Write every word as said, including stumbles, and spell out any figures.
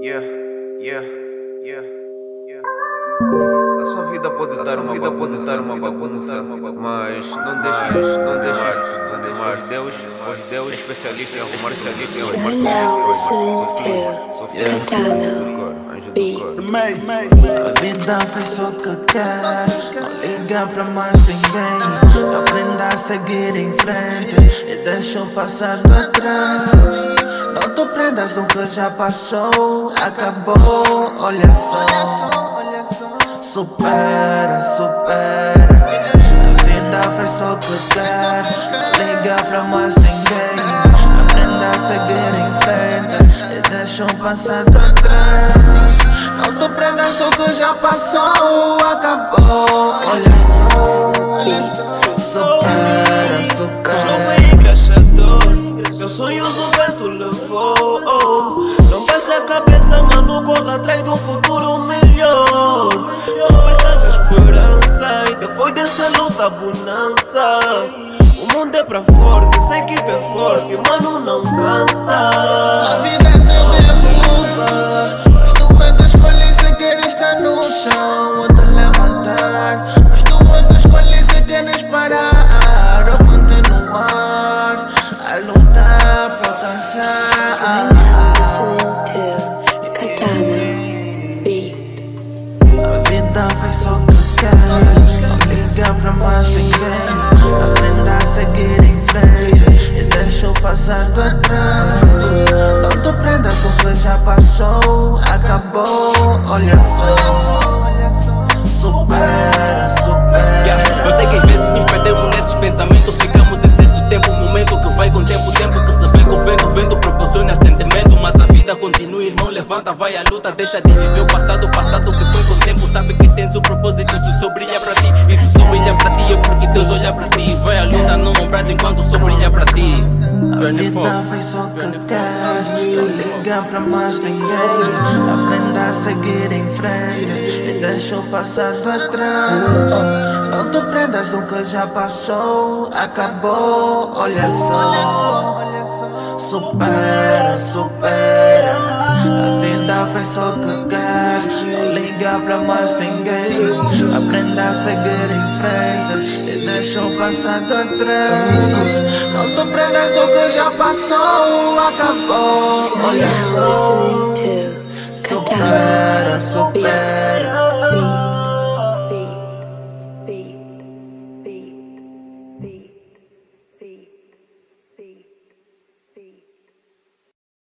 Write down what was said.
Yeah, yeah, yeah, yeah. A sua vida pode estar uma vida pode estar uma bagunça, mas não deixes, não deixes de desanimar. Deus, pois Deus é especialista em arrumar especialista em arrumar A vida fez só o que quer, não liga pra mais ninguém. Aprenda a seguir em frente e deixa o passado atrás. Não te prendas no que já passou, acabou, olha só. Supera, supera. A vida fez só o que quer, não liga pra mais ninguém. Aprenda a seguir em frente e deixa o passado atrás. Não te prendas no que já passou, acabou, olha só. Supera, supera. Chuva engraxador, meus sonhos o vento levou. Não baixa a cabeça, mano, corra atrás de um futuro melhor. Não percas a esperança e depois dessa luta bonança. O mundo é pra forte, sei que tu é forte, mano, não cansa. A vida é sem derruba, mas tu é tua escolha se queres estar no chão ou te levantar. Mas tu é tua escolha se queres parar ou continuar a lutar pra alcançar. A vida faz só o que quer, não liga pra mais ninguém. Aprenda a seguir em frente e deixa o passado atrás. Não te prendas com o que já passou, acabou, olha só. Supera, supera. Eu sei que às vezes nos perdemos nesses pensamentos. Ficamos em certo tempo, momento que vai com o tempo. Tempo que se vem com o vento, vento proporciona sentimento. Mas a vida continua, irmão, levanta, vai à luta. Deixa de viver o passado, o passado que foi com o tempo. Sabe que tens o propósito, isso só brilha pra ti. Isso só brilha pra ti, é porque Deus olha pra ti. Vai à luta, não ombrar enquanto só brilha pra ti. A vida faz só o que quer, não liga pra mais ninguém. Aprenda a seguir em frente e deixa o passado atrás. Não te prendas no que já passou, acabou, olha só. Supera, supera. A vida faz só o que quer, não liga pra mais ninguém. Aprenda a seguir em frente e deixa o passado atrás. Não te prendas no que já passou, acabou, olha só. Supera, supera.